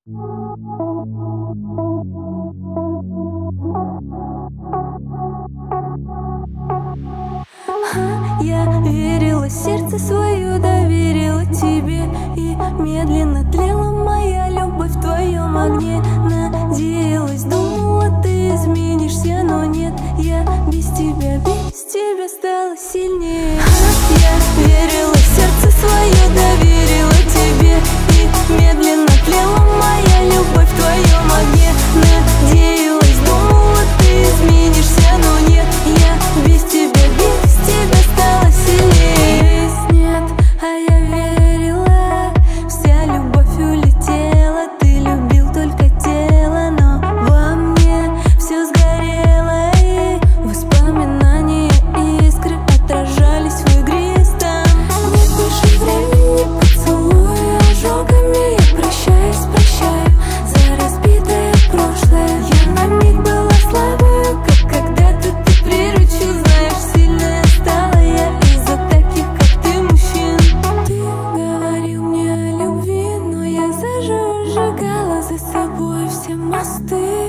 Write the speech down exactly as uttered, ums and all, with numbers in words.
Я верила, сердце свое доверила тебе, и медленно тлела моя любовь в твоем огне. Надеялась, думала, ты изменишься, но нет, я без тебя, без тебя стала сильнее. Я верила, сердце свое доверила тебе, и медленно тлела моя любовь в твоем огне. Надеялась, думала, ты изменишься, но нет, я без тебя, без тебя стала сильнее. Нет, а я верила, вся любовь улетела, ты любил только тело, но во мне все сгорело, и воспоминания искры отражались в игристом. Нет больше времени, поцелуя ожогами, я прощаюсь, прощаю за разбитое прошлое. Я на миг была слабою, как когда-то ты приручил, знаешь, сильная стала я из-за таких, как ты, мужчин. Ты говорил мне о любви, но я зажигала за собой все мосты.